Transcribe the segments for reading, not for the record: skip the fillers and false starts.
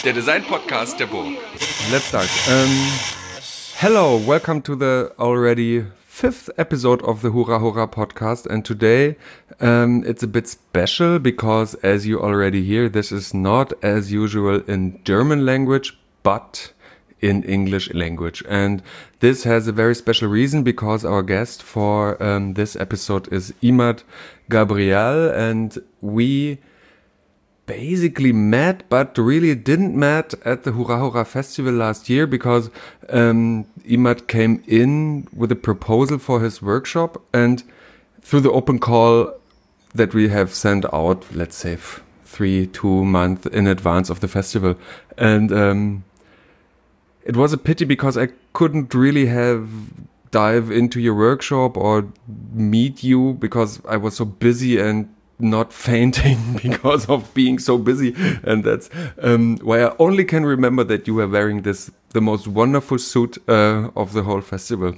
der Design-Podcast der Burg. Let's start. Hello, welcome to the already fifth episode of the Hurra Hurra podcast. And today it's a bit special because, as you already hear, this is not as usual in German language, but in English language. And this has a very special reason because our guest for this episode is Imad Gabriel, and we basically met, but really didn't met at the Hurra Hurra Festival last year because Imad came in with a proposal for his workshop, and through the open call that we have sent out, let's say 2 months in advance of the festival. And it was a pity because I couldn't really dive into your workshop or meet you because I was so busy and not fainting because of being so busy. And that's why I only can remember that you were wearing the most wonderful suit of the whole festival.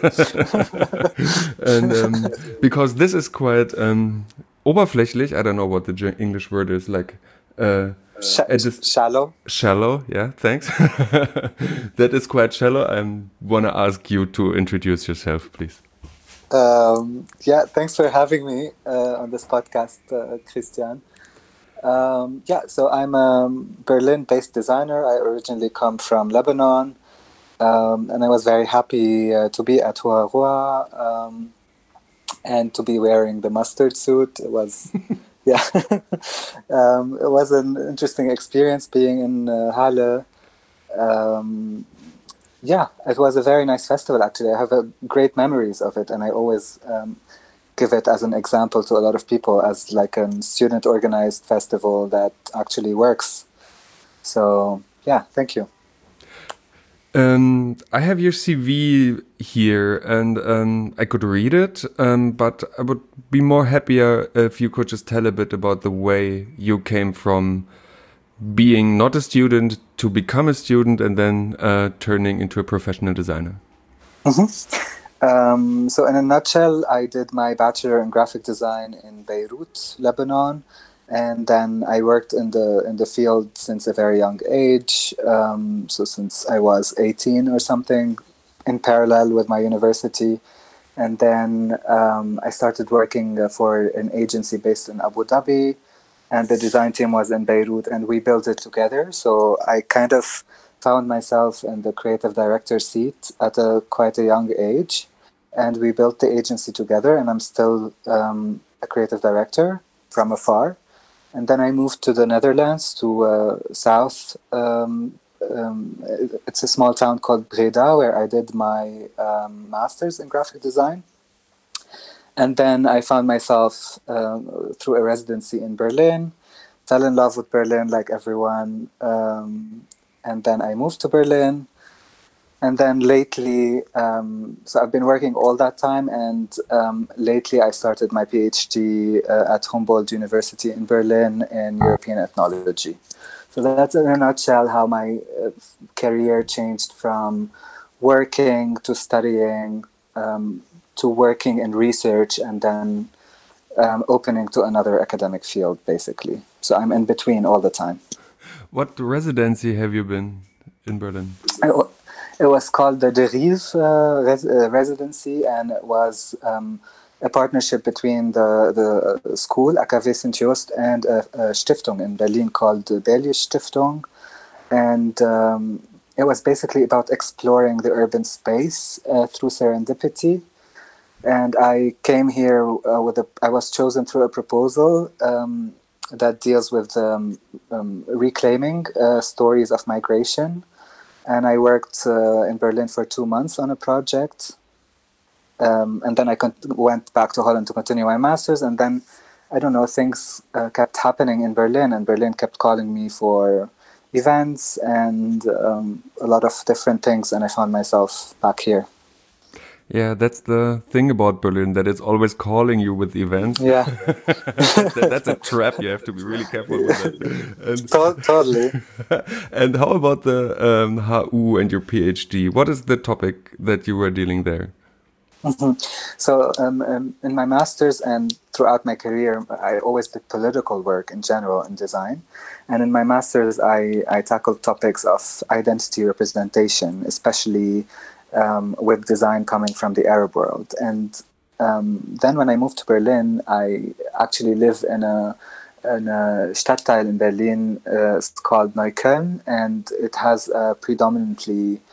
And because this is quite oberflächlich, I don't know what the English word is, like shallow. Shallow, yeah, thanks. That is quite shallow. I want to ask you to introduce yourself, please. Thanks for having me on this podcast, Christian. So I'm a Berlin-based designer. I originally come from Lebanon, and I was very happy to be at Hurra Hurra and to be wearing the mustard suit. It was, it was an interesting experience being in Halle. It was a very nice festival, actually. I have great memories of it, and I always give it as an example to a lot of people as like a student-organized festival that actually works. So, thank you. I have your CV here, and I could read it, but I would be more happier if you could just tell a bit about the way you came from being not a student to become a student and then turning into a professional designer. Mm-hmm. So in a nutshell, I did my bachelor in graphic design in Beirut, Lebanon, and then I worked in the field since a very young age. So since I was 18 or something, in parallel with my university. And then I started working for an agency based in Abu Dhabi, and the design team was in Beirut, and we built it together. So I kind of found myself in the creative director seat at quite a young age, and we built the agency together, and I'm still a creative director from afar. And then I moved to the Netherlands, to South. It's a small town called Breda, where I did my master's in graphic design. And then I found myself through a residency in Berlin, fell in love with Berlin like everyone. And then I moved to Berlin. And then lately, so I've been working all that time. And lately I started my PhD at Humboldt University in Berlin in European ethnology. So that's in a nutshell how my career changed from working to studying, to working in research, and then opening to another academic field, basically. So I'm in between all the time. What residency have you been in Berlin? It was called the Derive residency, and it was a partnership between the school, AKW Sint-Joost, and a Stiftung in Berlin called the Berlius Stiftung. And it was basically about exploring the urban space through serendipity. And I came here I was chosen through a proposal that deals with reclaiming stories of migration. And I worked in Berlin for 2 months on a project. And then I went back to Holland to continue my master's. And then, I don't know, things kept happening in Berlin. And Berlin kept calling me for events and a lot of different things. And I found myself back here. Yeah, that's the thing about Berlin, that it's always calling you with events. Yeah. That's a trap. You have to be really careful with that. And, totally. And how about the HU and your PhD? What is the topic that you were dealing there? Mhm. So in my master's and throughout my career, I always did political work in general in design. And in my master's, I tackled topics of identity representation, especially with design coming from the Arab world. And then when I moved to Berlin, I actually live in a Stadtteil in Berlin. It's called Neukölln, and it has a predominantly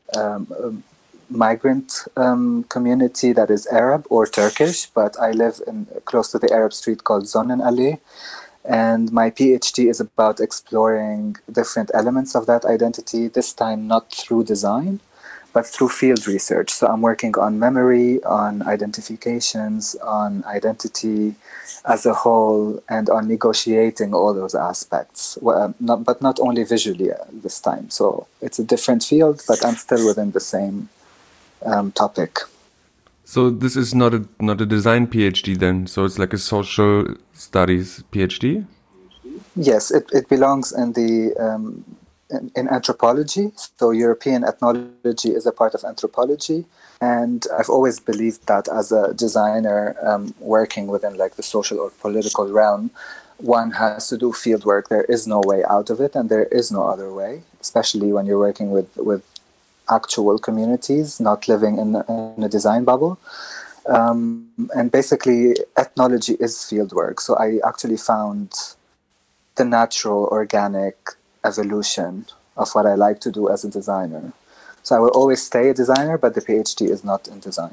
migrant community that is Arab or Turkish, but I live in close to the Arab street called Sonnenallee. And my PhD is about exploring different elements of that identity, this time not through design, but through field research. So I'm working on memory, on identifications, on identity as a whole, and on negotiating all those aspects. Well, but not only visually this time. So it's a different field, but I'm still within the same topic. So this is not a design PhD then. So it's like a social studies PhD. Yes, it belongs in the in anthropology. So European ethnology is a part of anthropology, and I've always believed that as a designer working within like the social or political realm, one has to do field work. There is no way out of it, and there is no other way. Especially when you're working with actual communities, not living in a design bubble. And basically, ethnology is fieldwork. So I actually found the natural, organic evolution of what I like to do as a designer. So I will always stay a designer, but the PhD is not in design.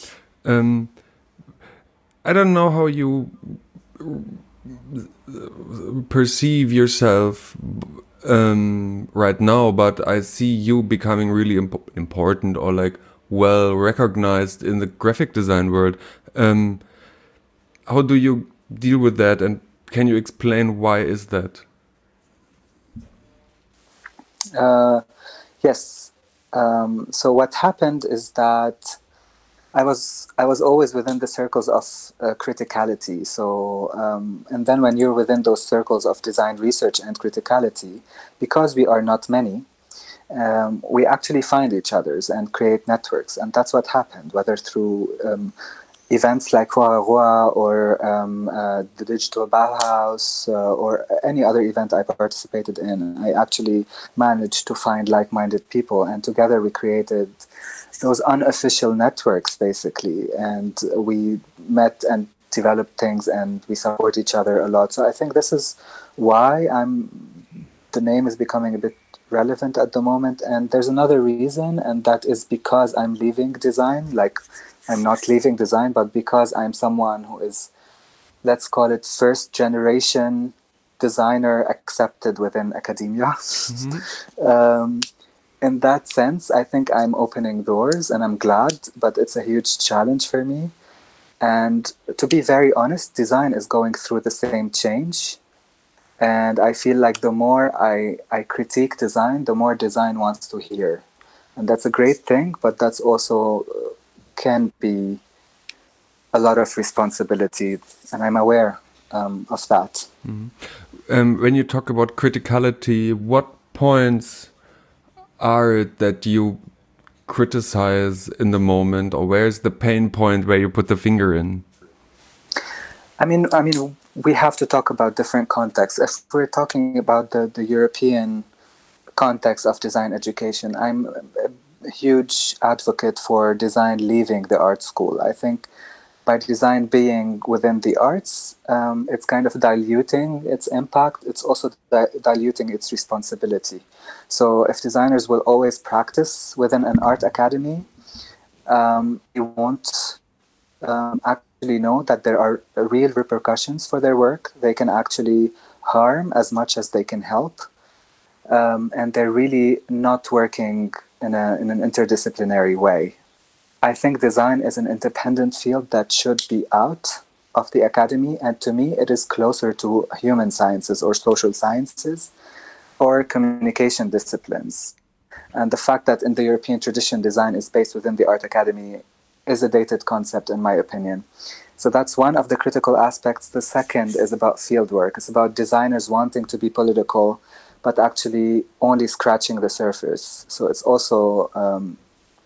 I don't know how you perceive yourself right now, but I see you becoming really important or like well recognized in the graphic design world. How do you deal with that, and can you explain why is that? Yes. So what happened is that I was always within the circles of criticality. So and then when you're within those circles of design research and criticality, because we are not many, we actually find each others and create networks, and that's what happened. Whether through events like Roi Roi or the Digital Bauhaus or any other event I participated in, I actually managed to find like-minded people, and together we created those unofficial networks, basically, and we met and developed things, and we support each other a lot. So I think this is why the name is becoming a bit relevant at the moment. And there's another reason, and that is because I'm leaving design. Like, I'm not leaving design, but because I'm someone who is, let's call it, first generation designer accepted within academia. In that sense, I think I'm opening doors, and I'm glad, but it's a huge challenge for me. And to be very honest, design is going through the same change. And I feel like the more I critique design, the more design wants to hear. And that's a great thing, but that's also can be a lot of responsibility. And I'm aware of that. When you talk about criticality, what points are it that you criticize in the moment, or where's the pain point where you put the finger in? I mean, we have to talk about different contexts. If we're talking about the European context of design education, I'm a huge advocate for design leaving the art school. I think by design being within the arts, it's kind of diluting its impact. It's also diluting its responsibility. So if designers will always practice within an art academy, you won't actually know that there are real repercussions for their work. They can actually harm as much as they can help. And they're really not working in an interdisciplinary way. I think design is an independent field that should be out of the academy, and to me it is closer to human sciences or social sciences or communication disciplines. And the fact that in the European tradition design is based within the art academy is a dated concept, in my opinion. So that's one of the critical aspects. The second is about fieldwork. It's about designers wanting to be political, but actually only scratching the surface. So it's also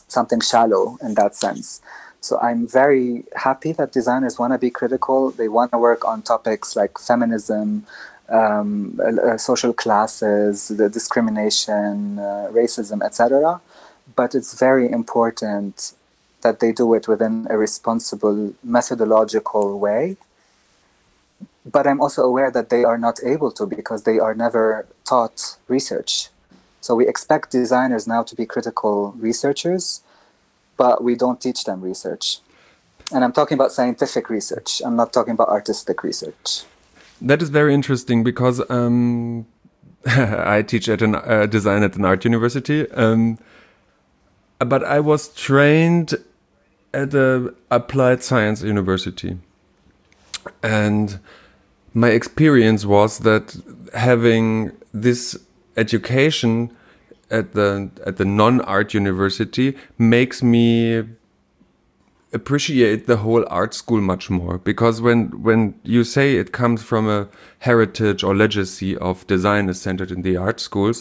something shallow in that sense. So I'm very happy that designers want to be critical. They want to work on topics like feminism, social classes, the discrimination, racism, etc. But it's very important that they do it within a responsible methodological way. But I'm also aware that they are not able to because they are never taught research. So we expect designers now to be critical researchers, but we don't teach them research. And I'm talking about scientific research. I'm not talking about artistic research. That is very interesting because I teach at design at an art university, but I was trained at a applied science university, and my experience was that having this education at the non-art university makes me appreciate the whole art school much more, because when you say it comes from a heritage or legacy of design is centered in the art schools,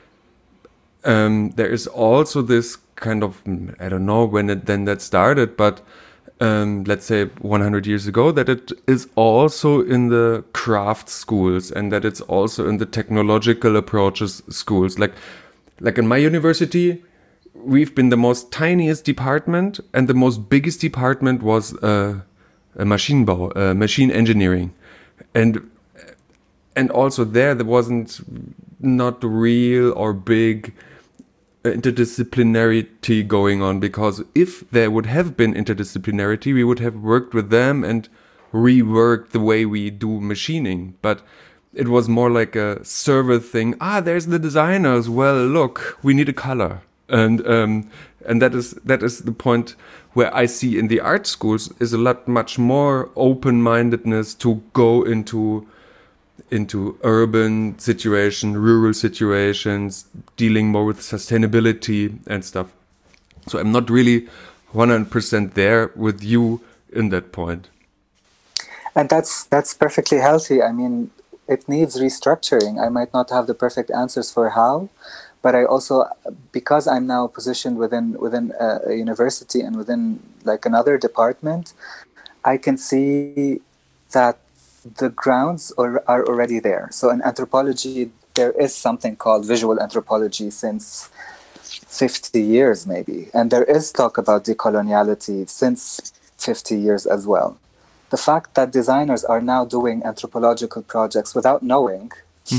there is also this kind of, I don't know when that started, but let's say 100 years ago, that it is also in the craft schools and that it's also in the technological approaches schools. Like in my university, we've been the most tiniest department, and the most biggest department was Maschinenbau, machine engineering, and also there wasn't not real or big interdisciplinarity going on, because if there would have been interdisciplinarity, we would have worked with them and reworked the way we do machining. But it was more like a server thing. There's the designers. Well, look, we need a color. And that is the point where I see in the art schools is a lot much more open-mindedness to go into urban situation, rural situations, dealing more with sustainability and stuff. So I'm not really 100% there with you in that point. And that's perfectly healthy. I mean, it needs restructuring. I might not have the perfect answers for how, but I also, because I'm now positioned within a university and within like another department, I can see that the grounds are already there. So in anthropology, there is something called visual anthropology since 50 years maybe. And there is talk about decoloniality since 50 years as well. The fact that designers are now doing anthropological projects without knowing,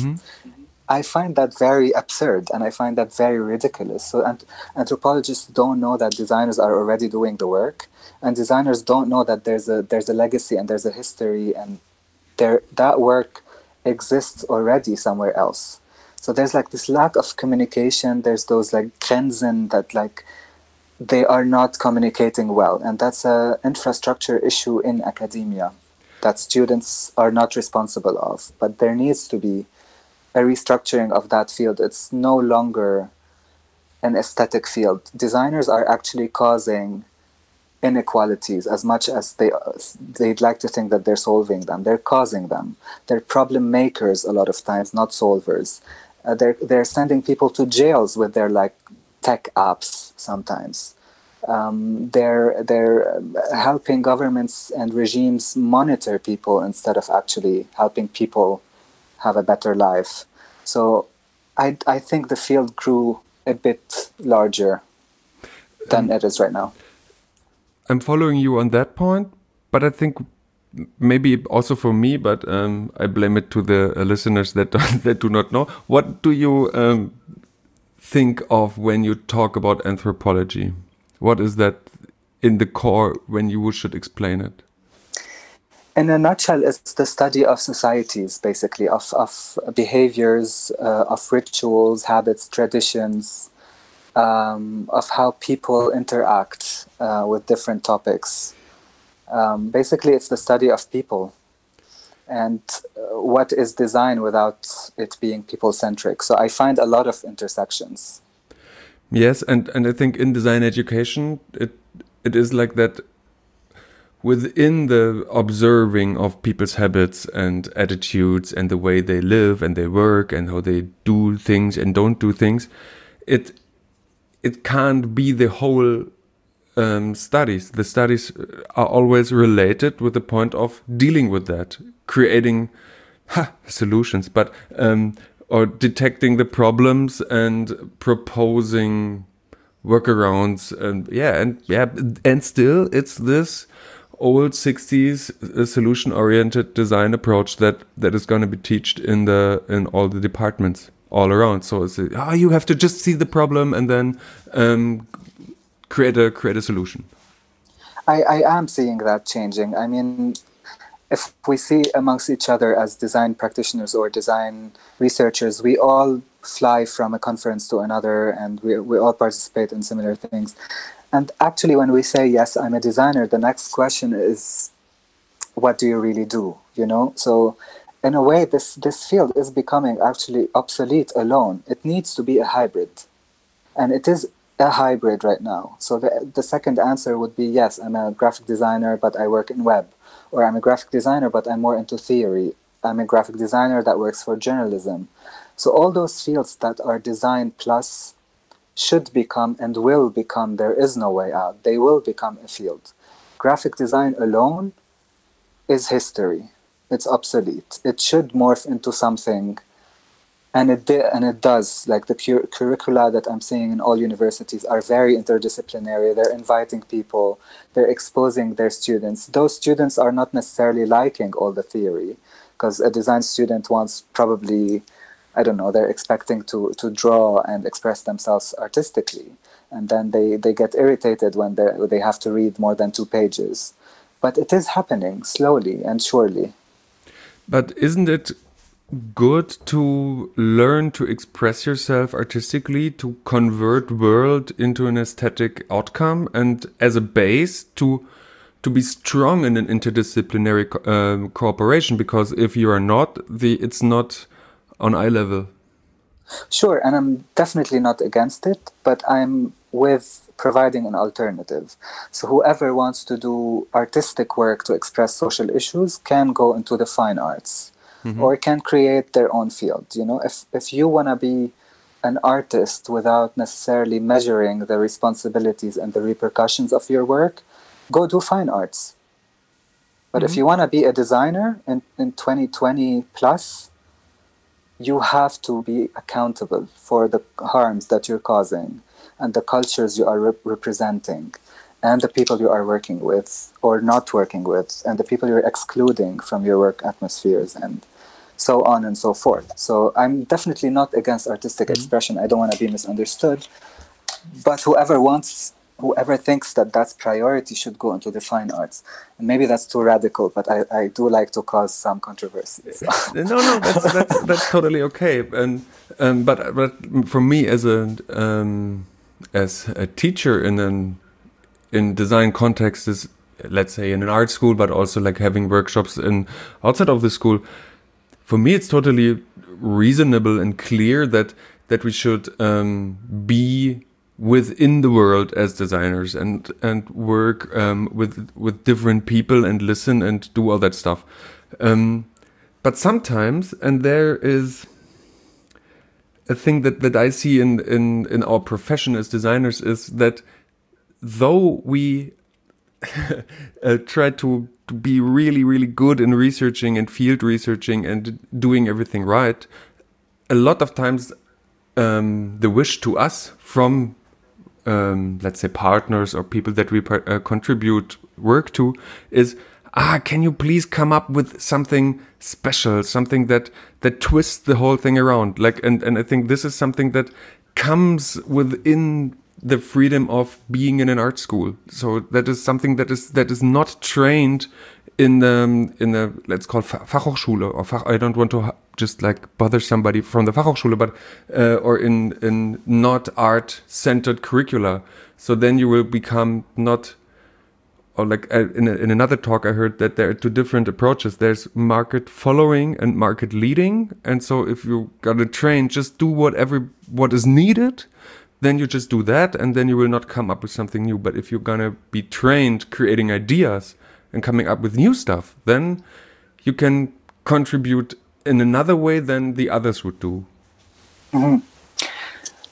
I find that very absurd, and I find that very ridiculous. So anthropologists don't know that designers are already doing the work, and designers don't know that there's a legacy and there's a history, and that work exists already somewhere else. So there's like this lack of communication. There's those like Grenzen that like they are not communicating well, and that's a infrastructure issue in academia that students are not responsible of. But there needs to be a restructuring of that field. It's no longer an aesthetic field. Designers are actually causing inequalities as much as they'd like to think that they're solving them. They're causing them. They're problem makers a lot of times, not solvers. They're sending people to jails with their like tech apps sometimes. They're helping governments and regimes monitor people instead of actually helping people have a better life. So I think the field grew a bit larger than it is right now. I'm following you on that point, but I think maybe also for me, but I blame it to the listeners that do not know. What do you think of when you talk about anthropology? What is that in the core when you should explain it? In a nutshell, it's the study of societies, basically, of behaviors, of rituals, habits, traditions, of how people interact with different topics. Basically, it's the study of people and what is design without it being people-centric. So I find a lot of intersections. Yes, and I think in design education, it is like that. Within the observing of people's habits and attitudes and the way they live and they work and how they do things and don't do things, it it can't be the whole studies. The studies are always related with the point of dealing with that, creating solutions, but or detecting the problems and proposing workarounds, and still it's this old 60s solution-oriented design approach that is going to be taught in all the departments all around. So it's you have to just see the problem and then create a solution. I am seeing that changing. I mean, if we see amongst each other as design practitioners or design researchers, we all fly from a conference to another, and we all participate in similar things. And actually, when we say, yes, I'm a designer, the next question is, what do you really do? You know? So in a way, this field is becoming actually obsolete alone. It needs to be a hybrid. And it is a hybrid right now. So the second answer would be, yes, I'm a graphic designer, but I work in web. Or I'm a graphic designer, but I'm more into theory. I'm a graphic designer that works for journalism. So all those fields that are design plus should become and will become, there is no way out. They will become a field. Graphic design alone is history. It's obsolete. It should morph into something. And it does. Like the curricula that I'm seeing in all universities are very interdisciplinary. They're inviting people. They're exposing their students. Those students are not necessarily liking all the theory, because a design student wants probably, I don't know, they're expecting to draw and express themselves artistically. And then they get irritated when they have to read more than 2 pages. But it is happening slowly and surely. But isn't it good to learn to express yourself artistically, to convert world into an aesthetic outcome, and as a base to be strong in an interdisciplinary cooperation? Because if you are not, it's not on eye level. Sure, and I'm definitely not against it, but I'm with providing an alternative. So whoever wants to do artistic work to express social issues can go into the fine arts. Mm-hmm. Or can create their own field. You know, if you want to be an artist without necessarily measuring the responsibilities and the repercussions of your work, go do fine arts. But if you want to be a designer in 2020 plus, you have to be accountable for the harms that you're causing and the cultures you are representing and the people you are working with or not working with and the people you're excluding from your work atmospheres and so on and so forth. So I'm definitely not against artistic expression. I don't want to be misunderstood. But whoever thinks that that's priority should go into the fine arts. And maybe that's too radical, but I do like to cause some controversy. So. No, that's totally okay. And but for me as a teacher in design context, is, let's say, in an art school, but also like having workshops outside of the school. For me, it's totally reasonable and clear that we should be within the world as designers and work with different people and listen and do all that stuff. But sometimes, and there is a thing that I see in our profession as designers, is that though we try to be really, really good in researching and field researching and doing everything right, a lot of times the wish to us from, let's say, partners or people that we contribute work to is, can you please come up with something special, something that twists the whole thing around? Like, and I think this is something that comes within the freedom of being in an art school. So that is something that is not trained in the let's call Fachhochschule or I don't want to just like bother somebody from the Fachhochschule, but or in not art centered curricula. So then you will become not, or like in another talk I heard that there are 2 different approaches. There's market following and market leading. And so if you gotta train, just do what is needed, then you just do that, and then you will not come up with something new. But if you're gonna be trained creating ideas and coming up with new stuff, then you can contribute in another way than the others would do. Mm-hmm.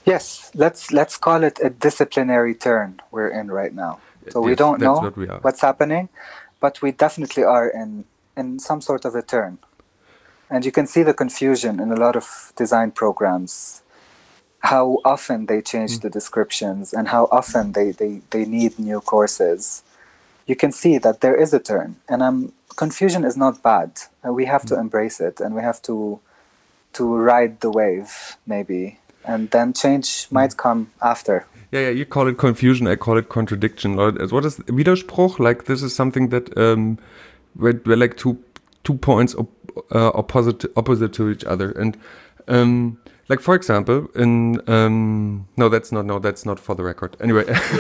Yes, let's call it a disciplinary turn we're in right now. So we Yes, don't that's know what we are. what's happening, but we definitely are in some sort of a turn. And you can see the confusion in a lot of design programs, how often they change the descriptions and how often they need new courses. You can see that there is a turn, and confusion is not bad. We have to embrace it, and we have to ride the wave, maybe, and then change might come after. Yeah, you call it confusion, I call it contradiction. What is Widerspruch? Like this is something that where like two points opposite to each other. And like for example, in no, that's not for the record. Anyway,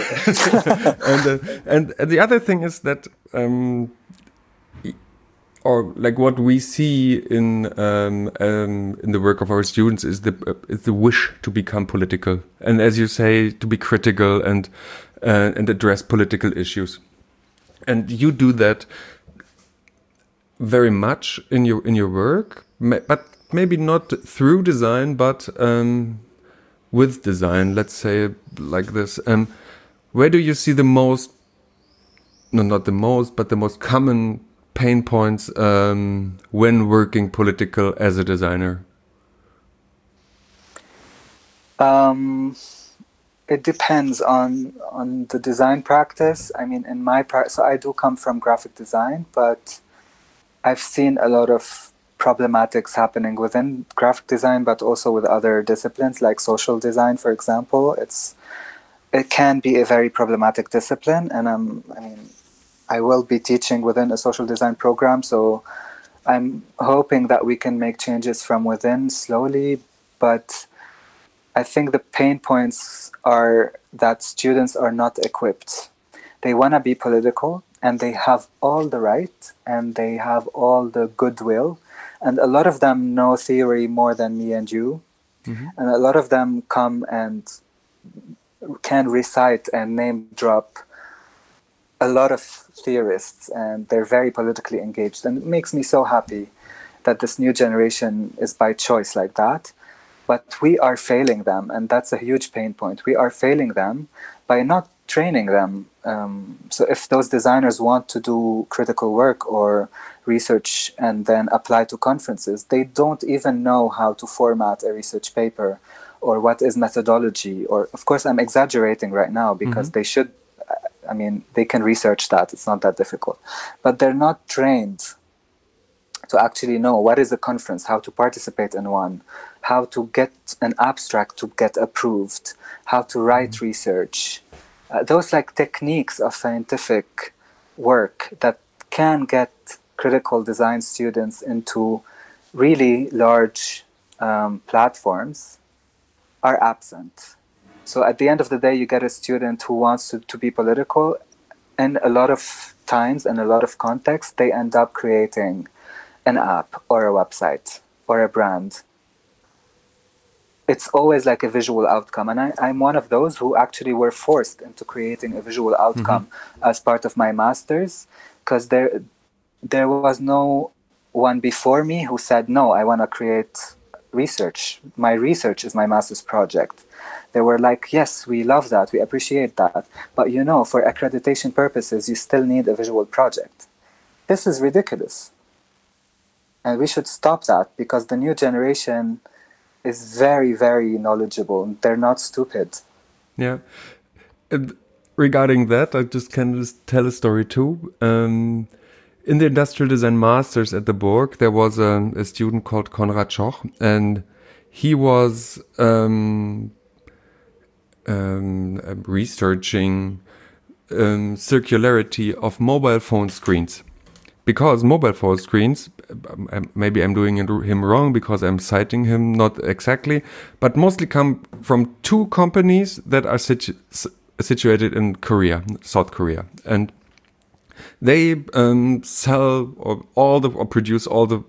and the other thing is that or like what we see in the work of our students is the wish to become political, and as you say, to be critical and address political issues, and you do that very much in your work, but maybe not through design, but with design. Let's say like this. Where do you see the most? No, not the most, but the most common pain points when working political as a designer? It depends on the design practice. I mean, in my so I do come from graphic design, but I've seen a lot of problematics happening within graphic design, but also with other disciplines like social design, for example. It can be a very problematic discipline, and I will be teaching within a social design program, so I'm hoping that we can make changes from within slowly, but I think the pain points are that students are not equipped. They want to be political, and they have all the right, and they have all the goodwill, and a lot of them know theory more than me and you, and a lot of them come and can recite and name drop a lot of theorists, and they're very politically engaged, and it makes me so happy that this new generation is by choice like that. But we are failing them, and that's a huge pain point. We are failing them by not training them. So if those designers want to do critical work or research and then apply to conferences, they don't even know how to format a research paper or what is methodology. Or, of course, I'm exaggerating right now because they should. I mean, they can research that. It's not that difficult. But they're not trained to actually know what is a conference, how to participate in one, how to get an abstract to get approved, how to write research. Those like techniques of scientific work that can get critical design students into really large platforms are absent. So at the end of the day, you get a student who wants to be political, and a lot of times and a lot of contexts, they end up creating an app or a website or a brand. It's always like a visual outcome. And I'm one of those who actually were forced into creating a visual outcome as part of my master's, because there was no one before me who said, no, I want to create research. My research is my master's project. They were like, yes, we love that, we appreciate that, but for accreditation purposes, you still need a visual project. This is ridiculous. And we should stop that, because the new generation is very, very knowledgeable. They're not stupid. Yeah. And regarding that, I just tell a story too. In the Industrial Design Masters at the Borg, there was a student called Konrad Schoch, and he was researching circularity of mobile phone screens. Because mobile phone screens, maybe I'm doing him wrong because I'm citing him not exactly, but mostly come from two companies that are situated in Korea, South Korea. And they sell or produce all the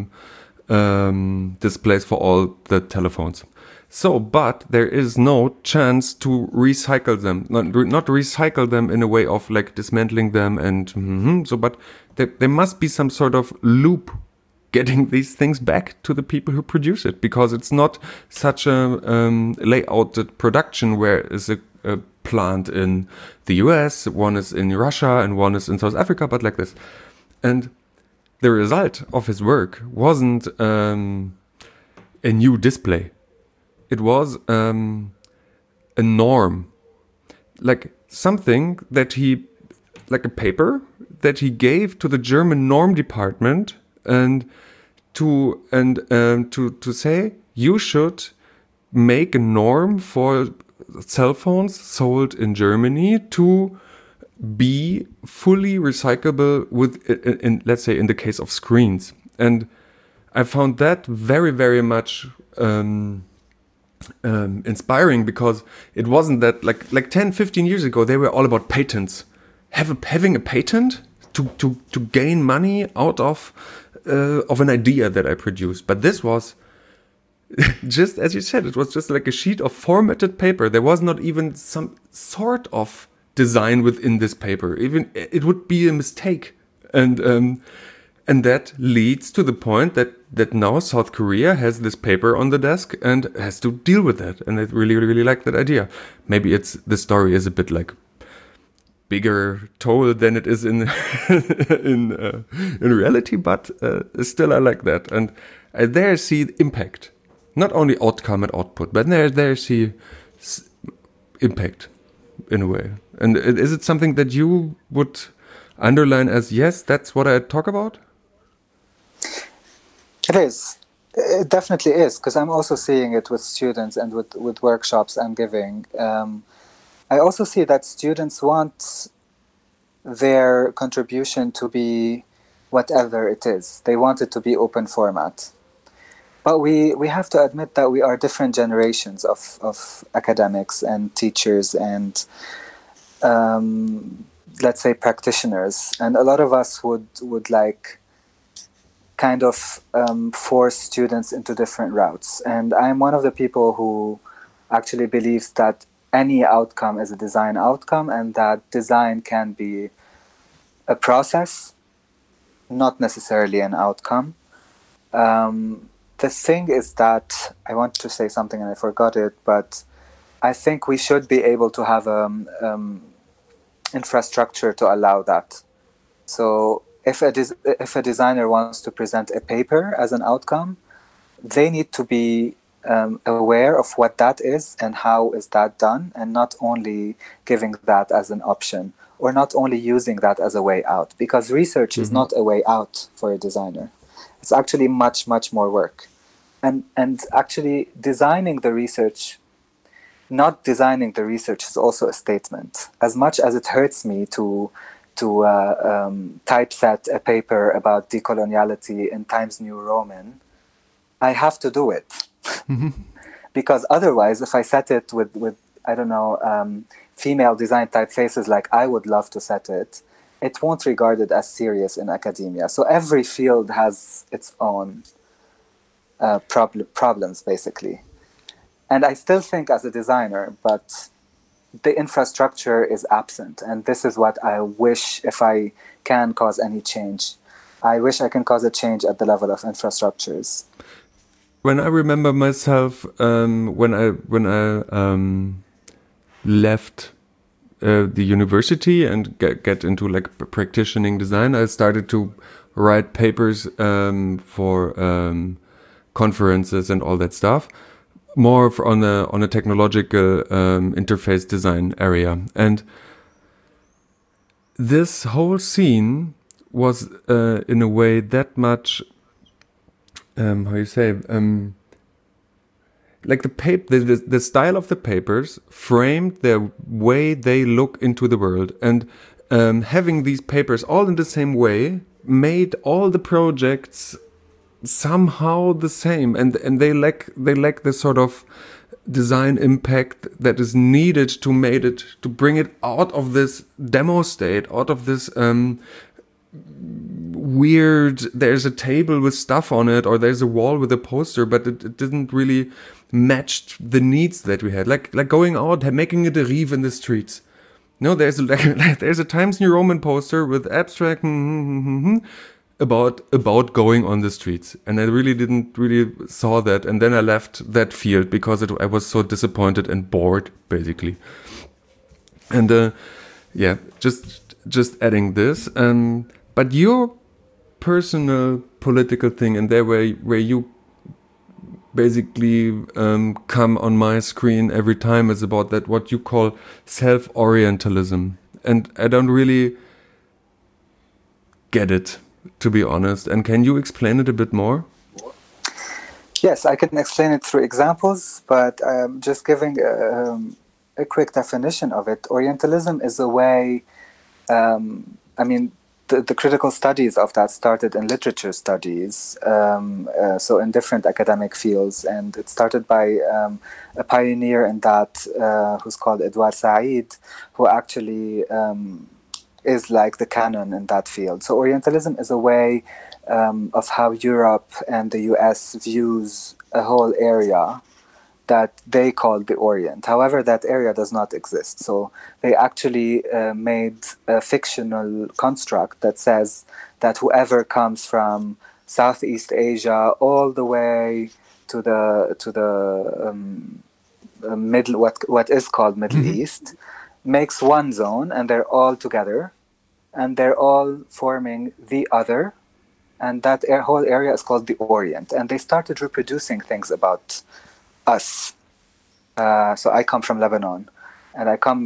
displays for all the telephones. So, but there is no chance to recycle them, not recycle them in a way of like dismantling them but there must be some sort of loop getting these things back to the people who produce it, because it's not such a layouted production where is a plant in the US, one is in Russia, and one is in South Africa, but like this. And the result of his work wasn't a new display. It was a norm, like something that like a paper that he gave to the German norm department, and to say, you should make a norm for cell phones sold in Germany to be fully recyclable in let's say in the case of screens. And I found that very, very much inspiring, because it wasn't that like 10, 15 years ago, they were all about patents. Having a patent to gain money out of an idea that I produced. But this was just, as you said, it was just like a sheet of formatted paper. There was not even some sort of design within this paper. Even it would be a mistake. And that leads to the point that now South Korea has this paper on the desk and has to deal with that. And I really, really like that idea. Maybe the story is a bit like bigger told than it is in in reality, but still I like that. And I there see impact, not only outcome and output, but there see impact in a way. And is it something that you would underline as, yes, that's what I talk about? It is. It definitely is, because I'm also seeing it with students and with workshops I'm giving. I also see that students want their contribution to be whatever it is. They want it to be open format. But we have to admit that we are different generations of academics and teachers and, let's say, practitioners. And a lot of us would like kind of force students into different routes. And I'm one of the people who actually believes that any outcome is a design outcome, and that design can be a process, not necessarily an outcome. The thing is that I want to say something and I forgot it, but I think we should be able to have infrastructure to allow that. So if a designer wants to present a paper as an outcome, they need to be aware of what that is and how is that done, and not only giving that as an option, or not only using that as a way out, because research is not a way out for a designer. It's actually much, much more work. And actually designing the research, not designing the research is also a statement. As much as it hurts me to typeset a paper about decoloniality in Times New Roman, I have to do it. Because otherwise, if I set it with I don't know, female design typefaces like I would love to set it, it won't regard it as serious in academia. So every field has its own problems, basically. And I still think as a designer, but the infrastructure is absent. And this is what I wish, if I can cause any change, I wish I can cause a change at the level of infrastructures. When I remember myself, when I left the university and get into like practicing design, I started to write papers for conferences and all that stuff, more on a technological interface design area. And this whole scene was in a way that much like the style of the papers framed the way they look into the world, and having these papers all in the same way made all the projects somehow the same, and they lack the sort of design impact that is needed to bring it out of this demo state, out of this weird, there's a table with stuff on it, or there's a wall with a poster, but it didn't really match the needs that we had. Like going out, making a derive in the streets. No, there's a Times New Roman poster with abstract about going on the streets, and I really didn't really saw that, and then I left that field because I was so disappointed and bored, basically. And yeah, just adding this. But your personal political thing, and there where you basically come on my screen every time is about that what you call self-orientalism, and I don't really get it, to be honest. And can you explain it a bit more? Yes, I can explain it through examples, but just giving a quick definition of it. Orientalism is a way, I mean, the critical studies of that started in literature studies, so in different academic fields, and it started by a pioneer in that who's called Edouard Said, who actually is like the canon in that field. So Orientalism is a way of how Europe and the US views a whole area that they call the Orient. However, that area does not exist. So they actually made a fictional construct that says that whoever comes from Southeast Asia all the way to the middle, what is called Middle East, makes one zone, and they're all together, and they're all forming the other, and that whole area is called the Orient. And they started reproducing things about us. So I come from Lebanon, and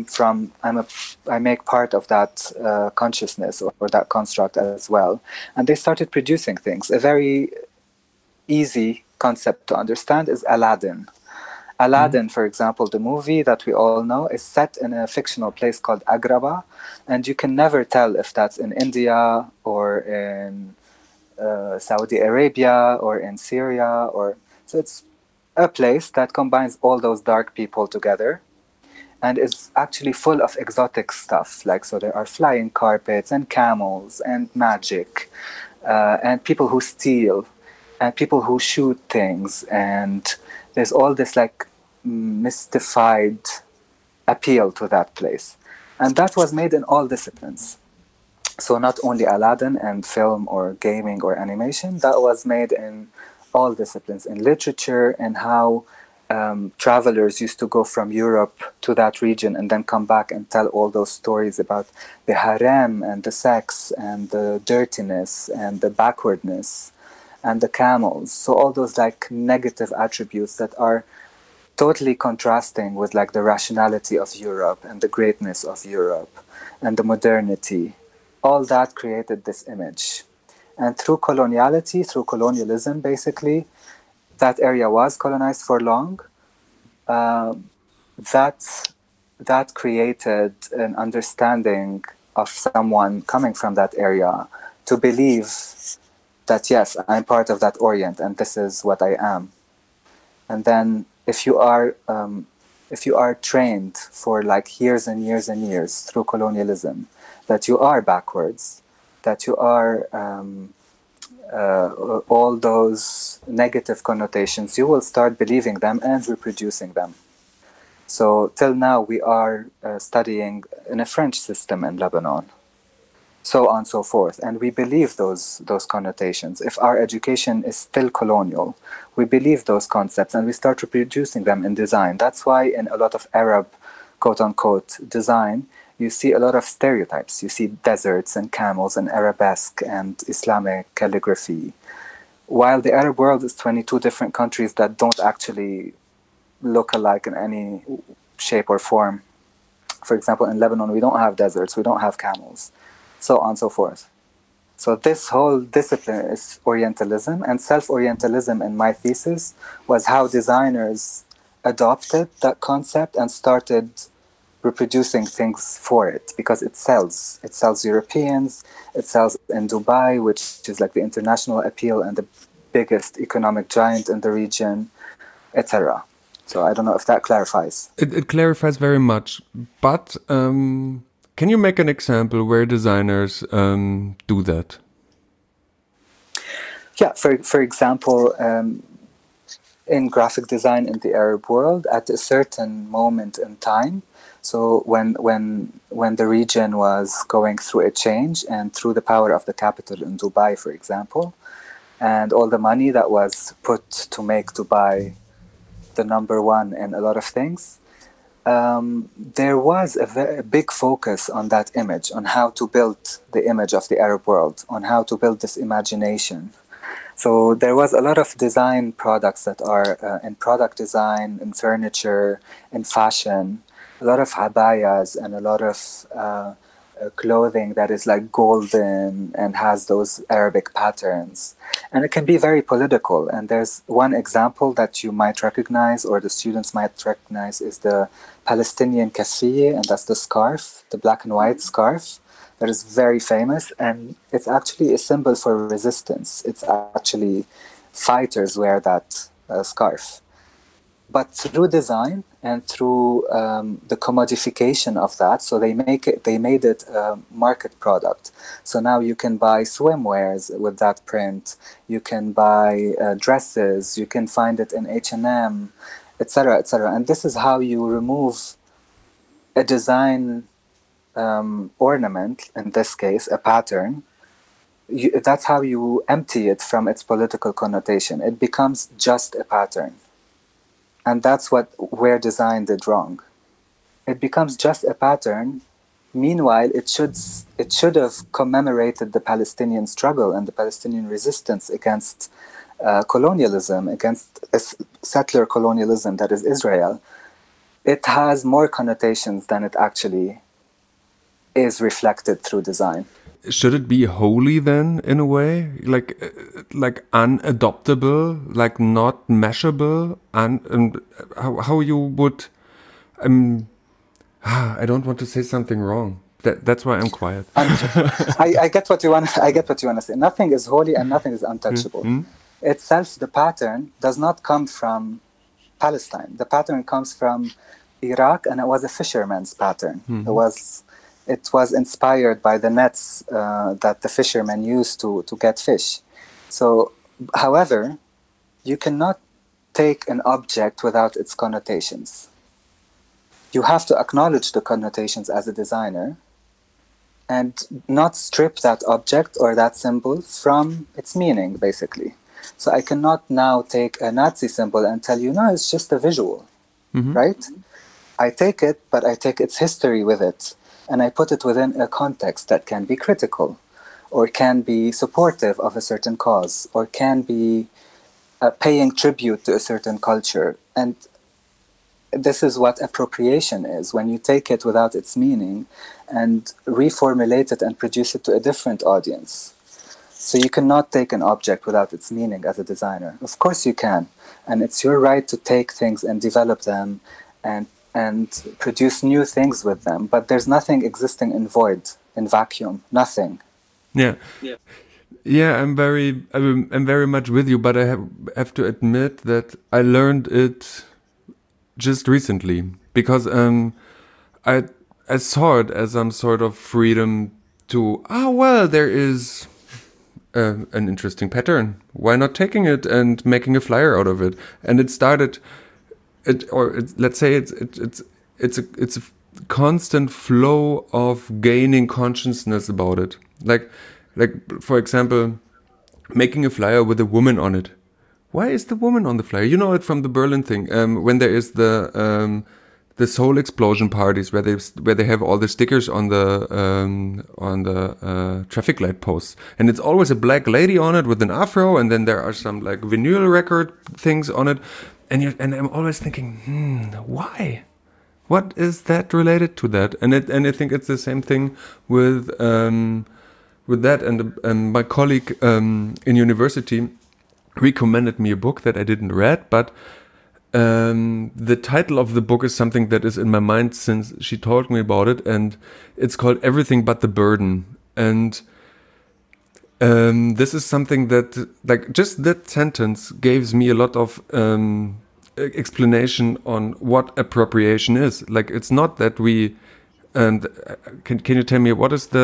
I make part of that consciousness or that construct as well. And they started producing things. A very easy concept to understand is Aladdin. Aladdin, for example, the movie that we all know, is set in a fictional place called Agrabah, and you can never tell if that's in India or in Saudi Arabia or in Syria, so it's a place that combines all those dark people together, and is actually full of exotic stuff. So there are flying carpets and camels and magic, and people who steal, and people who shoot things, and there's all this mystified appeal to that place. And that was made in all disciplines. So not only Aladdin and film or gaming or animation, that was made in all disciplines, in literature, and how travelers used to go from Europe to that region and then come back and tell all those stories about the harem and the sex and the dirtiness and the backwardness and the camels. So all those negative attributes that are totally contrasting with the rationality of Europe and the greatness of Europe and the modernity. All that created this image. And through colonialism, basically, that area was colonized for long. That created an understanding of someone coming from that area to believe that, yes, I'm part of that Orient and this is what I am. And then if you are trained for years and years and years through colonialism, that you are backwards, that you are all those negative connotations, you will start believing them and reproducing them. So till now we are studying in a French system in Lebanon, so on and so forth, and we believe those connotations. If our education is still colonial, we believe those concepts and we start reproducing them in design. That's why in a lot of Arab, quote-unquote, design, you see a lot of stereotypes. You see deserts and camels and arabesque and Islamic calligraphy. While the Arab world is 22 different countries that don't actually look alike in any shape or form. For example, in Lebanon, we don't have deserts, we don't have camels, so on and so forth. So this whole discipline is Orientalism, and self-Orientalism in my thesis was how designers adopted that concept and started reproducing things for it, because it sells. It sells Europeans, it sells in Dubai, which is the international appeal and the biggest economic giant in the region, etc. So I don't know if that clarifies. It clarifies very much, but can you make an example where designers do that? Yeah, for example, in graphic design in the Arab world, at a certain moment in time, So when the region was going through a change, and through the power of the capital in Dubai, for example, and all the money that was put to make Dubai the number one in a lot of things, there was a big focus on that image, on how to build the image of the Arab world, on how to build this imagination. So there was a lot of design products that are in product design, in furniture, in fashion, a lot of habayas and a lot of clothing that is like golden and has those Arabic patterns. And it can be very political. And there's one example that you might recognize, or the students might recognize, is the Palestinian kafiyeh, and that's the scarf, the black and white scarf that is very famous. And it's actually a symbol for resistance. It's actually fighters wear that scarf. But through design and through the commodification of that, so they made it a market product. So now you can buy swimwears with that print. You can buy dresses. You can find it in H&M, etc., etc. And this is how you remove a design ornament, in this case, a pattern. That's how you empty it from its political connotation. It becomes just a pattern. And that's where design did wrong. It becomes just a pattern. Meanwhile, it should have commemorated the Palestinian struggle and the Palestinian resistance against colonialism, against settler colonialism that is Israel. It has more connotations than it actually is reflected through design. Should it be holy then, in a way, like unadoptable, like not meshable, and how you would? I don't want to say something wrong. That's why I'm quiet. I get what you want. I get what you want to say. Nothing is holy and nothing is untouchable. Itself, the pattern does not come from Palestine. The pattern comes from Iraq, and it was a fisherman's pattern. It was inspired by the nets that the fishermen used to get fish. So, however, you cannot take an object without its connotations. You have to acknowledge the connotations as a designer and not strip that object or that symbol from its meaning, basically. So I cannot now take a Nazi symbol and tell you, no, it's just a visual, right? I take it, but I take its history with it. And I put it within a context that can be critical, or can be supportive of a certain cause, or can be paying tribute to a certain culture. And this is what appropriation is, when you take it without its meaning and reformulate it and produce it to a different audience. So you cannot take an object without its meaning as a designer. Of course you can. And it's your right to take things and develop them and produce new things with them, but there's nothing existing in void, in vacuum, nothing. Yeah. I'm very much with you, but I have to admit that I learned it just recently, because I saw it as some sort of freedom to there is an interesting pattern. Why not taking it and making a flyer out of it? And it started. Let's say it's a constant flow of gaining consciousness about it. Like for example, making a flyer with a woman on it. Why is the woman on the flyer? You know it from the Berlin thing. When there is the soul explosion parties where they have all the stickers on the traffic light posts, and it's always a black lady on it with an afro, and then there are some like vinyl record things on it. And I'm always thinking, why? What is that related to that? And I think it's the same thing with that. And my colleague in university recommended me a book that I didn't read, but the title of the book is something that is in my mind since she told me about it, and it's called Everything But the Burden. And this is something that, like, just that sentence gives me a lot of explanation on what appropriation is. Like, it's not that we And can you tell me what is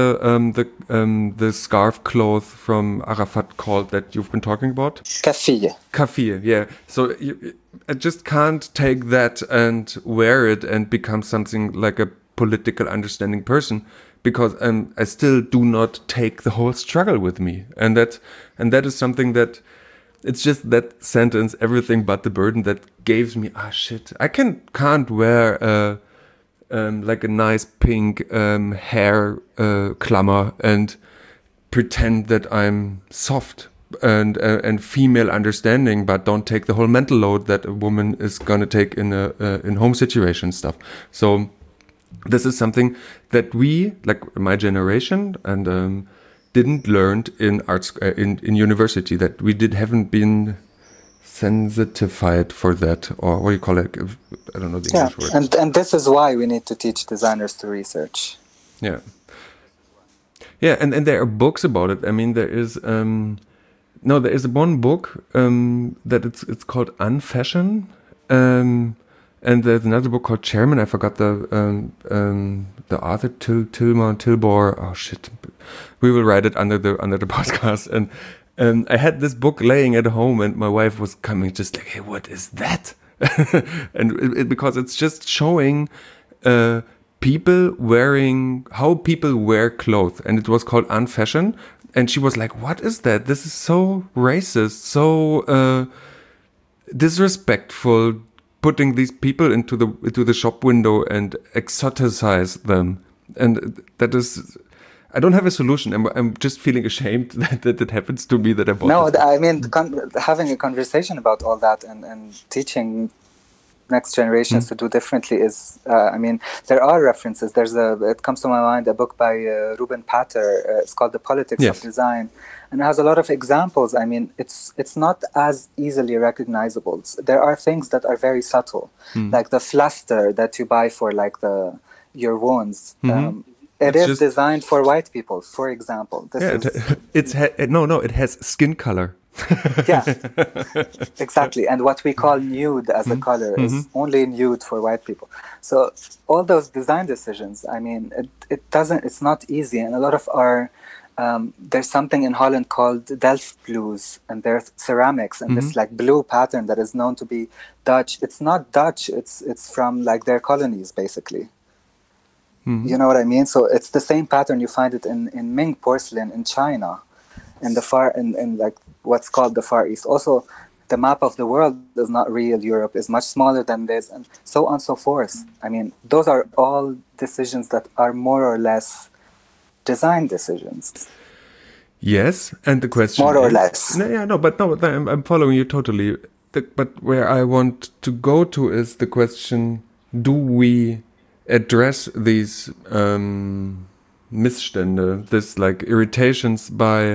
the scarf cloth from Arafat called that you've been talking about? Kafiyeh. Kafir, yeah. So I just can't take that and wear it and become something like a political understanding person, because I still do not take the whole struggle with me, and that is something that it's just that sentence, everything but the burden, that gives me shit. I can't wear like a nice pink hair clamor and pretend that I'm soft and female understanding, but don't take the whole mental load that a woman is gonna take in home situation stuff. So this is something that we, like my generation, and didn't learn in arts in university, that we haven't been sensitified for that, or what do you call it? I don't know the English word. And this is why we need to teach designers to research. Yeah. Yeah, and there are books about it. I mean, there is there is one book that it's called Unfashion, and there's another book called Chairman. I forgot the author, Tilbor. Oh shit, we will write it under the podcast. And I had this book laying at home, and my wife was coming, just like, "Hey, what is that?" And because it's just showing people wearing, how people wear clothes, and it was called Unfashion. And she was like, "What is that? This is so racist, so disrespectful, putting these people into the shop window and exoticize them." And that is, I don't have a solution. I'm just feeling ashamed that it happens to me, that I bought. No, I mean, having a conversation about all that and teaching next generations to do differently is, I mean, there are references. It comes to my mind, a book by Ruben Pater. It's called The Politics of Design. And it has a lot of examples. I mean, it's not as easily recognizable. There are things that are very subtle, like the fluster that you buy for like your wounds. It is designed for white people, for example. It has skin color. Yeah, exactly. And what we call nude as a color is only nude for white people. So all those design decisions, I mean, it's not easy. And a lot of our, there's something in Holland called Delft blues, and there's ceramics and this like blue pattern that is known to be Dutch. It's not Dutch. It's from like their colonies, basically. You know what I mean? So it's the same pattern. You find it in Ming porcelain in China, in like what's called the Far East. Also, the map of the world is not real. Europe is much smaller than this, and so on and so forth. I mean, those are all decisions that are more or less design decisions. Yes, and the question more or less. I'm following you totally. But where I want to go to is the question: do we address these Missstände, this like irritations by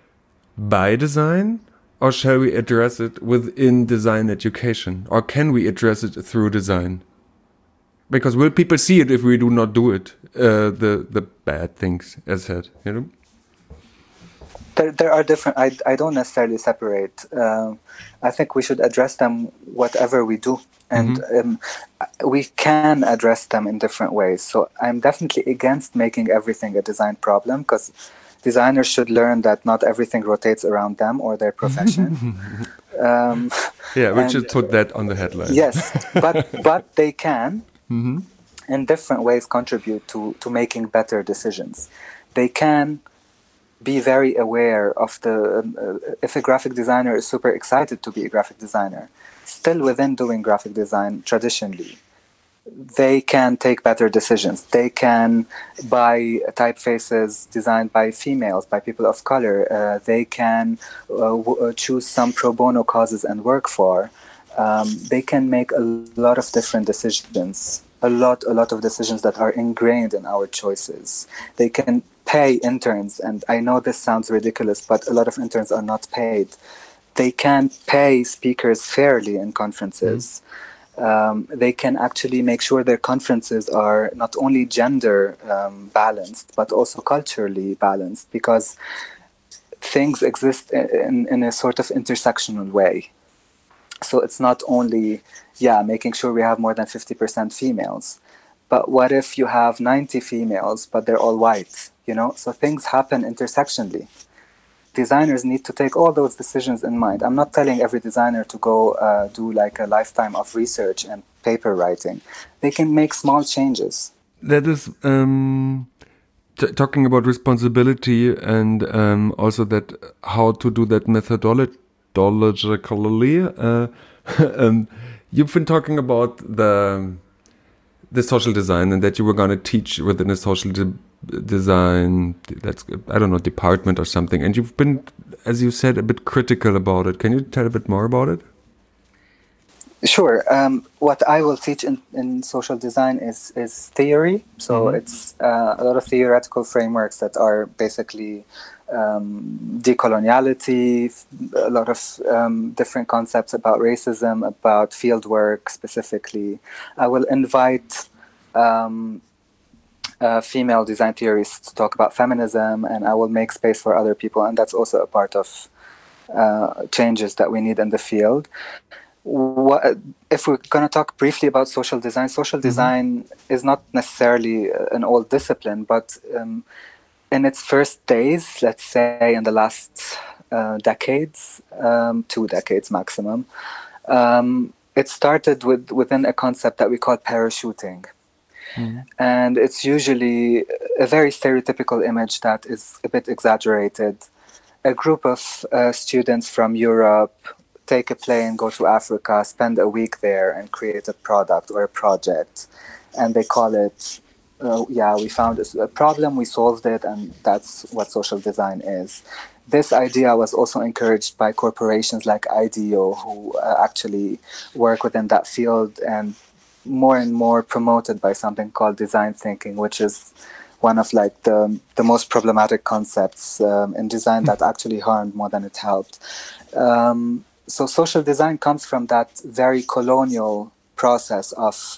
design, or shall we address it within design education, or can we address it through design? Because will people see it if we do not do it? The bad things, as said, you know. There are different. I don't necessarily separate. I think we should address them whatever we do, and we can address them in different ways. So I'm definitely against making everything a design problem, because designers should learn that not everything rotates around them or their profession. We should put that on the headline. Yes, but they can, in different ways, contribute to making better decisions. They can be very aware of if a graphic designer is super excited to be a graphic designer, still within doing graphic design traditionally, they can take better decisions. They can buy typefaces designed by females, by people of color. They can choose some pro bono causes and work for. They can make a lot of different decisions, a lot of decisions that are ingrained in our choices. They can pay interns, and I know this sounds ridiculous, but a lot of interns are not paid. They can pay speakers fairly in conferences. They can actually make sure their conferences are not only gender balanced, but also culturally balanced, because things exist in a sort of intersectional way. So it's not only, making sure we have more than 50% females, But what if you have 90 females, but they're all white? You know, so things happen intersectionally. Designers need to take all those decisions in mind. I'm not telling every designer to go do like a lifetime of research and paper writing. They can make small changes. That is talking about responsibility and also that how to do that methodologically. You've been talking about the social design and that you were going to teach within a social design, that's, I don't know, department or something. And you've been, as you said, a bit critical about it. Can you tell a bit more about it? Sure. What I will teach in social design is theory. So it's a lot of theoretical frameworks that are basically decoloniality, a lot of different concepts about racism, about fieldwork specifically. I will invite female design theorists to talk about feminism, and I will make space for other people. And that's also a part of changes that we need in the field. If we're going to talk briefly about social design is not necessarily an old discipline, but in its first days, let's say in the last decades, 2 decades maximum, it started within a concept that we call parachuting. And it's usually a very stereotypical image that is a bit exaggerated. A group of students from Europe take a plane, go to Africa, spend a week there and create a product or a project. And they call it, we found a problem, we solved it, and that's what social design is. This idea was also encouraged by corporations like IDEO, who actually work within that field, and more promoted by something called design thinking, which is one of like the most problematic concepts in design that actually harmed more than it helped. So social design comes from that very colonial process of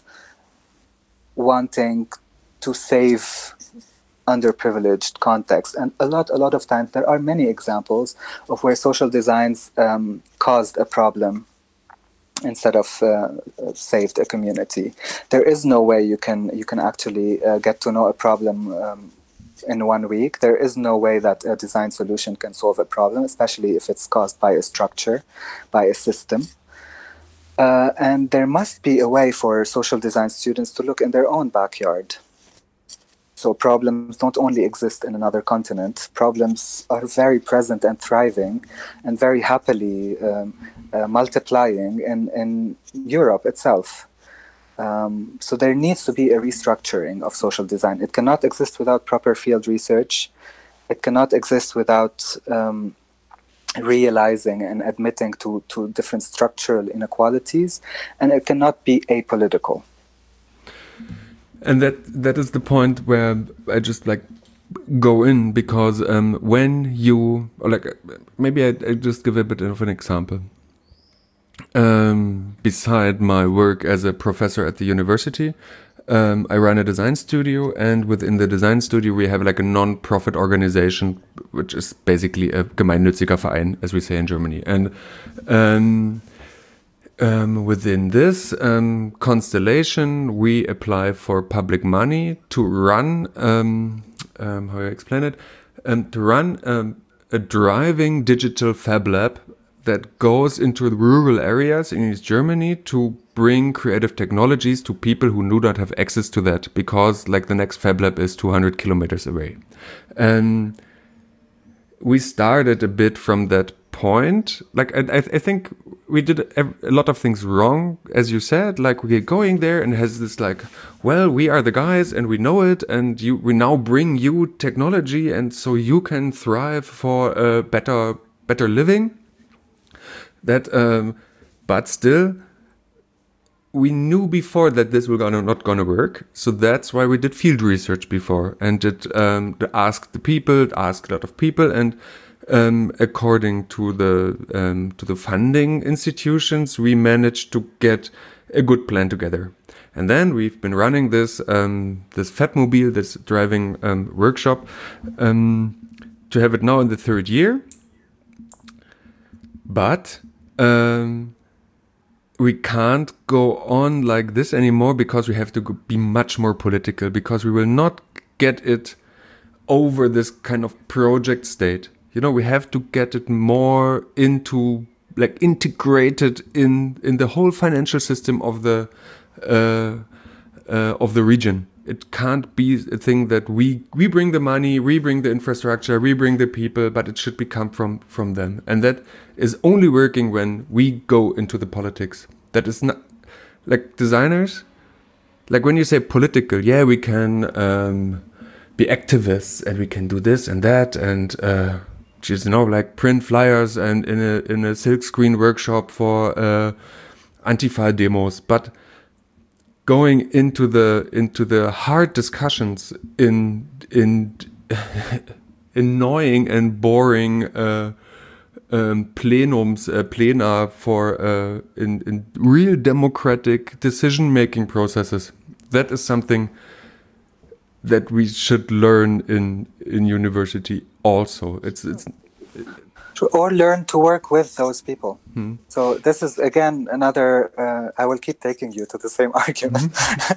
wanting to save underprivileged context. And a lot of times there are many examples of where social designs caused a problem instead of saved a community. There is no way you can actually get to know a problem in 1 week. There is no way that a design solution can solve a problem, especially if it's caused by a structure, by a system. And there must be a way for social design students to look in their own backyard. So problems don't only exist in another continent. Problems are very present and thriving and very happily multiplying in Europe itself. So there needs to be a restructuring of social design. It cannot exist without proper field research. It cannot exist without realizing and admitting to different structural inequalities. And it cannot be apolitical. And that is the point where I just like go in, because when you, or like, maybe I just give a bit of an example. Beside my work as a professor at the university, I run a design studio, and within the design studio we have like a non-profit organization, which is basically a gemeinnütziger Verein, as we say in Germany. And within this constellation, we apply for public money to run, how do I explain it? To run a driving digital fab lab that goes into the rural areas in East Germany to bring creative technologies to people who do not have access to that, because like the next fab lab is 200 kilometers away. And we started a bit from that point. Like I think we did a lot of things wrong, as you said. Like we get going there and has this like, well, we are the guys and we know it, and we now bring you technology, and so you can thrive for a better living. That, but still, we knew before that this was not gonna work. So that's why we did field research before, and did asked a lot of people, and according to the funding institutions, we managed to get a good plan together. And then we've been running this Fatmobile, this driving workshop, to have it now in the 3rd year. But we can't go on like this anymore because we have to be much more political, because we will not get it over this kind of project state. You know, we have to get it more into, like, integrated in the whole financial system of the region. It can't be a thing that we bring the money, we bring the infrastructure, we bring the people, but it should come from them. And that is only working when we go into the politics. That is not, like, designers, like when you say political, yeah, we can be activists and we can do this and that and just, you know, like print flyers and in a silk screen workshop for Antifa demos, but going into the hard discussions in annoying and boring plena for in real democratic decision-making processes. That is something that we should learn in university also. It's or learn to work with those people. So this is again another, I will keep taking you to the same argument.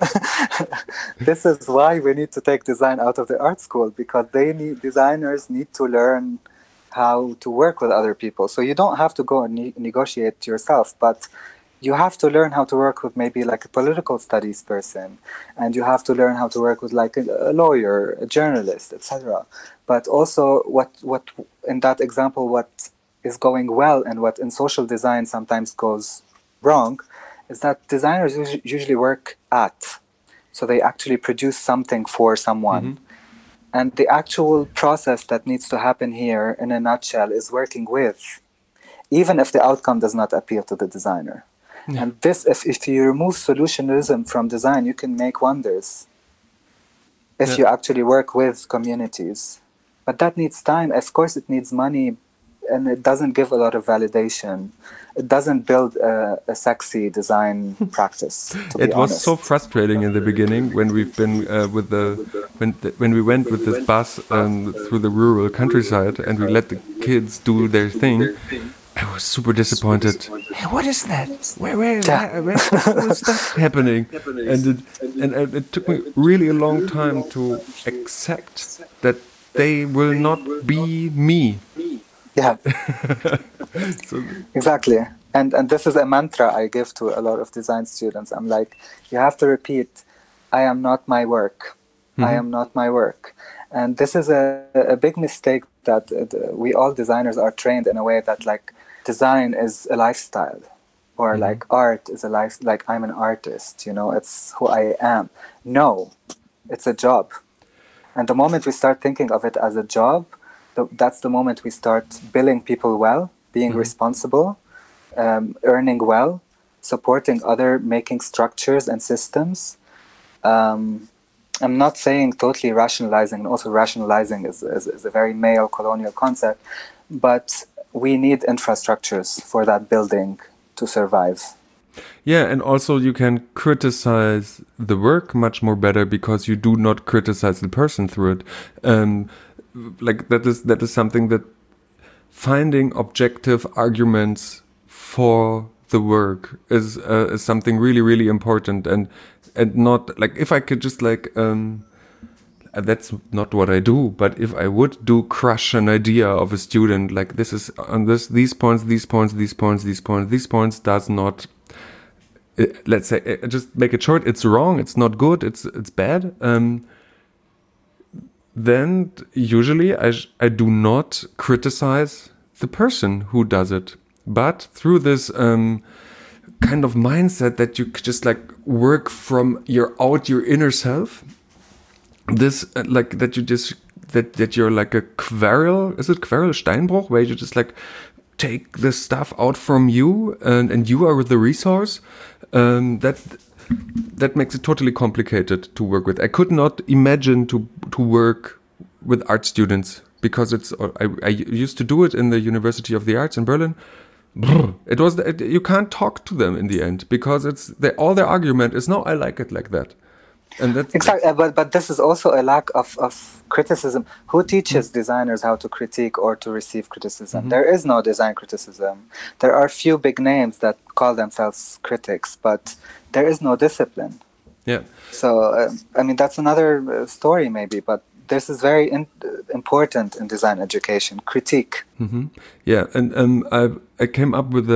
This is why we need to take design out of the art school, because designers need to learn how to work with other people. So you don't have to go and negotiate yourself, but you have to learn how to work with maybe like a political studies person, and you have to learn how to work with like a lawyer, a journalist, etc. But also what in that example, what is going well and what in social design sometimes goes wrong is that designers usually work at. So they actually produce something for someone. And the actual process that needs to happen here in a nutshell is working with, even if the outcome does not appeal to the designer. Yeah. And this, if you remove solutionism from design, you can make wonders if you actually work with communities. But that needs time. Of course, it needs money, and it doesn't give a lot of validation. It doesn't build a sexy design practice. It was so frustrating in the beginning when we've been when we went with this bus through the rural countryside and we let the kids do their thing. I was super disappointed. Hey, what is that? Where's that happening? And it took me really a long time to accept that they will not be me. Yeah. Exactly. And this is a mantra I give to a lot of design students. I'm like, you have to repeat, I am not my work. I am not my work. And this is a big mistake that we all designers are trained in a way that like design is a lifestyle, or like art is a life, like I'm an artist, you know, it's who I am. No, it's a job. And the moment we start thinking of it as a job, that's the moment we start billing people well, being responsible, earning well, supporting other, making structures and systems. I'm not saying totally rationalizing, and also rationalizing is a very male colonial concept, but we need infrastructures for that building to survive. Yeah, and also you can criticize the work much more better because you do not criticize the person through it. Like that is something that finding objective arguments for the work is something really, really important, and not like, if I could just like that's not what I do, but if I would crush an idea of a student, like this is on these points does not, let's say, just make it short, it's wrong, it's not good, it's bad, then usually I do not criticize the person who does it, but through this kind of mindset that you just like work from your inner self, this like that you just that you're like a Querl, is it Querl Steinbruch, where you just like take the stuff out from you and you are the resource, that makes it totally complicated to work with. I could not imagine to work with art students because I used to do it in the University of the Arts in Berlin. It was you can't talk to them in the end because all their argument is no, I like it like that. And that's exactly, but this is also a lack of criticism. Who teaches designers how to critique or to receive criticism? There is no design criticism. There are few big names that call themselves critics, but there is no discipline. Yeah. So, I mean, that's another story maybe, but this is very important in design education, critique. Yeah, and I came up with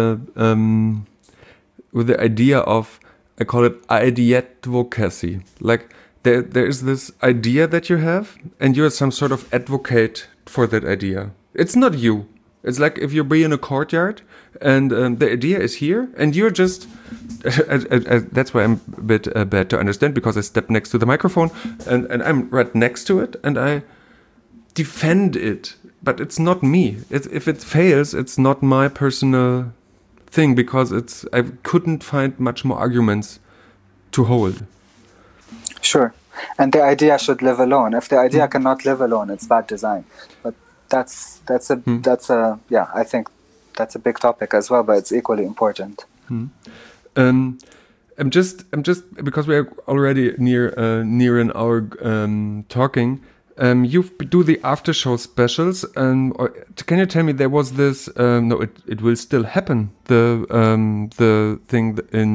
the idea of, I call it advocacy. Like there is this idea that you have, and you're some sort of advocate for that idea. It's not you. It's like if you be in a courtyard and the idea is here, and you're just. That's why I'm a bit bad to understand, because I step next to the microphone and I'm right next to it and I defend it, but it's not me. If it fails, it's not my personal thing, because I couldn't find much more arguments to hold. Sure, and the idea should live alone. If the idea cannot live alone, it's bad design. But that's a I think that's a big topic as well, but it's equally important. I'm just because we are already near an hour talking. You do the after show specials, or can you tell me, there was this? No, it will still happen. The thing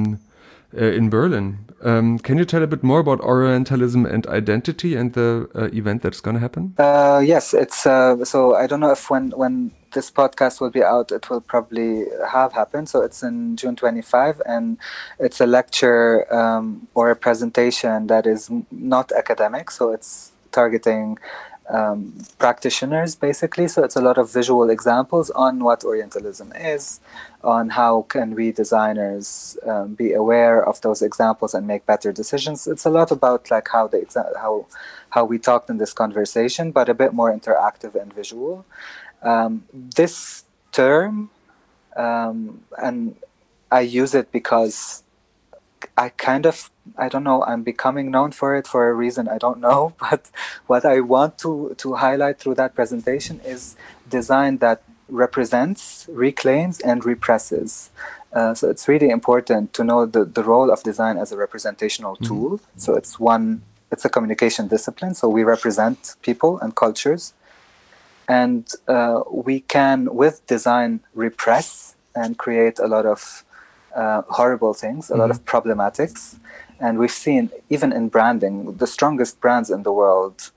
in Berlin. Can you tell a bit more about Orientalism and identity and the event that's going to happen? Yes, it's so I don't know if when this podcast will be out, it will probably have happened. So it's in June 25, and it's a lecture or a presentation that is not academic. So it's targeting practitioners, basically. So it's a lot of visual examples on what Orientalism is, on how can we designers be aware of those examples and make better decisions. It's a lot about like how we talked in this conversation, but a bit more interactive and visual. This term, and I use it because I don't know, I'm becoming known for it for a reason I don't know, but what I want to highlight through that presentation is design that represents, reclaims, and represses. So it's really important to know the role of design as a representational tool. So it's a communication discipline, so we represent people and cultures. And we can, with design, repress and create a lot of horrible things, a lot of problematics. And we've seen, even in branding, the strongest brands in the world,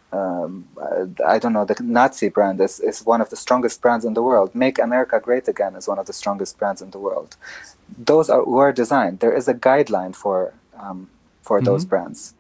I don't know, the Nazi brand is one of the strongest brands in the world. Make America Great Again is one of the strongest brands in the world. Those were designed. There is a guideline for those brands.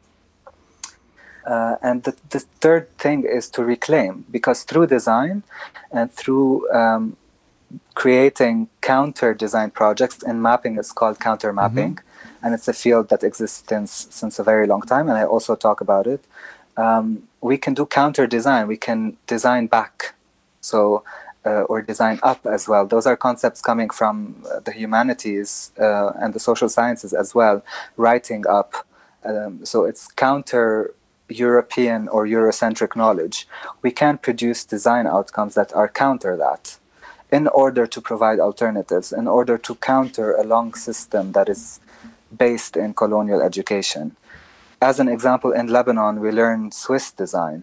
And the third thing is to reclaim, because through design and through creating counter design projects, and mapping is called counter mapping, and it's a field that exists since a very long time, and I also talk about it. We can do counter design. We can design back, or design up as well. Those are concepts coming from the humanities and the social sciences as well, writing up. So it's counter European or Eurocentric knowledge. We can produce design outcomes that are counter that, in order to provide alternatives, in order to counter a long system that is based in colonial education. As an example, in Lebanon, we learn Swiss design.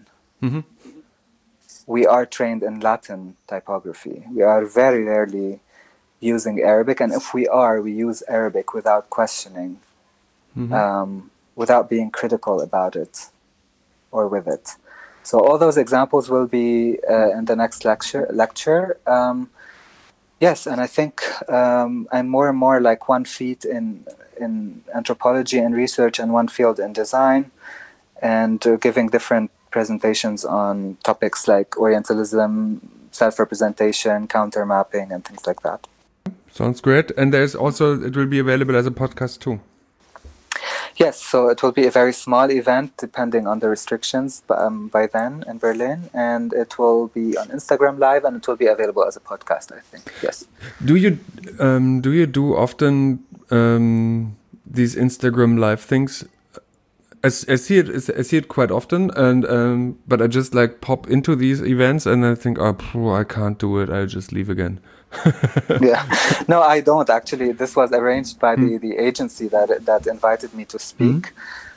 We are trained in Latin typography. We are very rarely using Arabic, and if we use Arabic without questioning, without being critical about it or with it. So all those examples will be in the next lecture. Yes, and I think I'm more and more like 1 feet in anthropology and research and 1 field in design, and giving different presentations on topics like Orientalism, self-representation, counter mapping, and things like that. Sounds great. And it will be available as a podcast too. Yes, so it will be a very small event depending on the restrictions by then in Berlin, and it will be on Instagram Live, and it will be available as a podcast, I think. Yes. Do you do often these Instagram Live things? I see it quite often, and but I just like pop into these events and I think, I can't do it. I'll just leave again. Yeah, no, I don't actually. This was arranged by the agency that invited me to speak.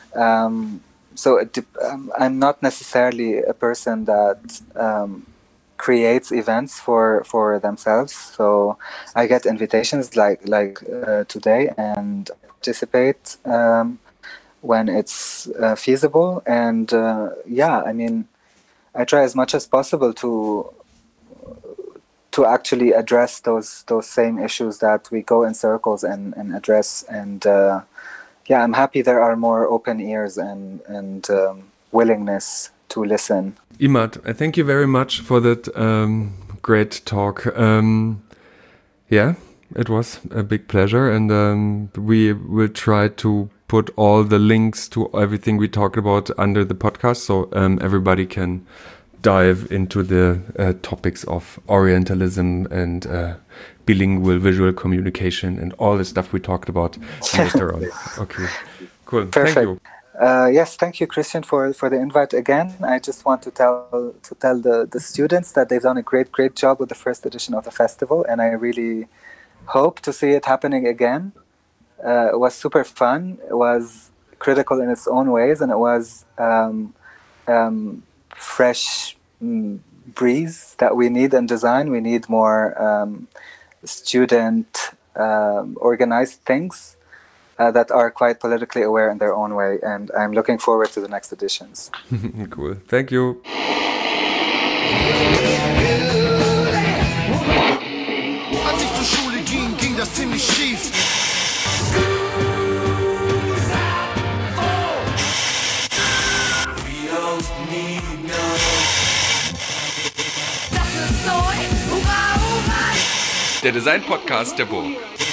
So I'm not necessarily a person that creates events for themselves. So I get invitations like today, and participate when it's feasible. And I mean, I try as much as possible to actually address those same issues that we go in circles and address. And I'm happy there are more open ears and willingness to listen. Imad, I thank you very much for that great talk. It was a big pleasure, and we will try to put all the links to everything we talked about under the podcast, so everybody can dive into the topics of Orientalism and bilingual visual communication and all the stuff we talked about later on. Okay, cool. Perfect. Thank you. Yes, thank you, Christian, for the invite again. I just want to tell the students that they've done a great job with the first edition of the festival, and I really hope to see it happening again. It was super fun. It was critical in its own ways, and it was fresh breeze that we need in design. We need more student organized things that are quite politically aware in their own way, and I'm looking forward to the next editions. Cool. Thank you. Als ich zur Schule ging, ging das ziemlich schief. Der Design-Podcast der Burg.